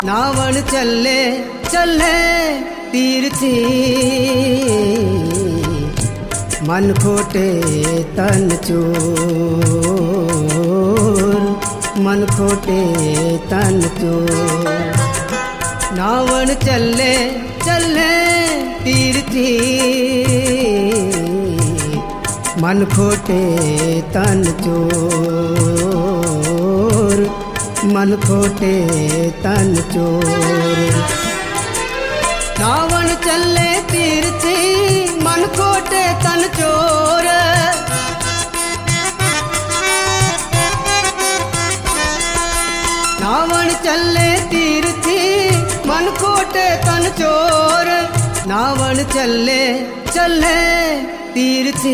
नावण चले चले तीरथी, मन खोटे तन चोर, मन खोटे तन चोर। नावण चले चले तीरथी, मन खोटे तन चोर, मन खोटे तन चोर। नावण चले तीरथी, मन खोटे तन चोर। नावण चले तीरथी, मन खोटे तन चोर। नावण चले चले तीरथी,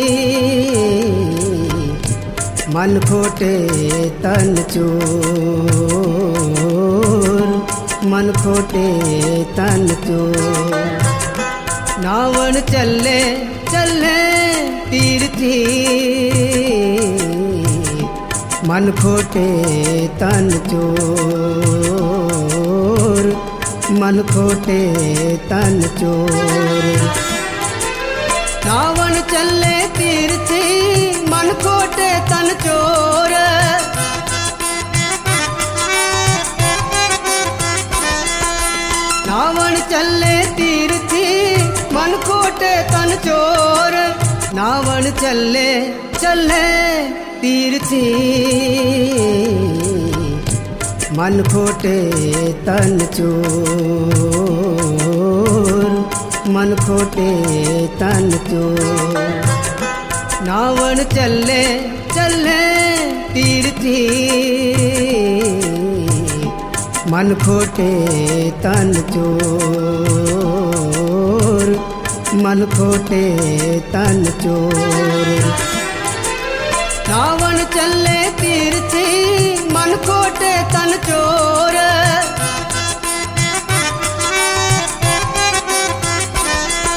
मन खोटे तन चोर, मन खोटे तन चोर। नावण चले चले तीरथी, मन खोटे तन चोर, मन खोटे तन चोर। नावण चले तीरथी, मन खोटे तन चोर। नावण चले तीरथी, मन खोटे तन चोर। नावण चले चले तीरथी, मन खोटे तन चोर, मन खोटे तन चोर। नावण चले चले तीरथी, मन खोटे तन चोर, मन खोटे तन चोर। नावण चले तीरथी, मन खोटे तन चोर।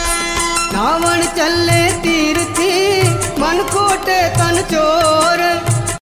नावण चले तीरथी, मन खोटे तन चोर।